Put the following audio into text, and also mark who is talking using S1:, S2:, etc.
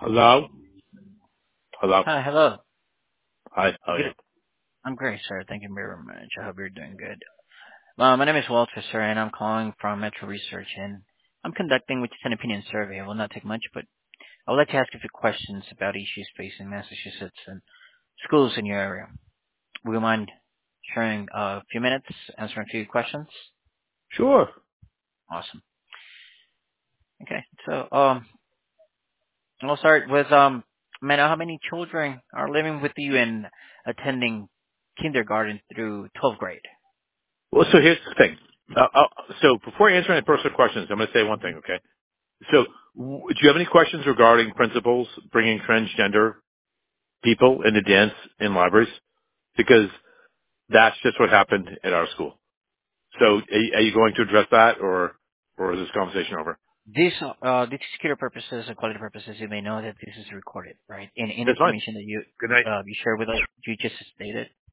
S1: Hello? Hello?
S2: Hi, hello.
S1: Hi, how are you?
S2: Good. I'm great, sir. Thank you very much. I hope you're doing good. My name is Walter, sir, and I'm calling from Metro Research, and I'm conducting which is an opinion survey. It will not take much, but I would like to ask a few questions about issues facing Massachusetts and schools in your area. Would you mind sharing a few minutes, answering a few questions?
S1: Sure.
S2: Awesome. Okay, so I'll start with Mena, how many children are living with you and attending kindergarten through 12th grade?
S1: Well, so here's the thing. So before answering the personal questions, I'm going to say one thing, okay? So do you have any questions regarding principals bringing transgender people into dance in libraries? Because that's just what happened at our school. So are you going to address that or is this conversation over?
S2: This security purposes and quality purposes, you may know that this is recorded, right? And any
S1: That's fine.
S2: information that you
S1: Good night.
S2: you share with us, you just stated.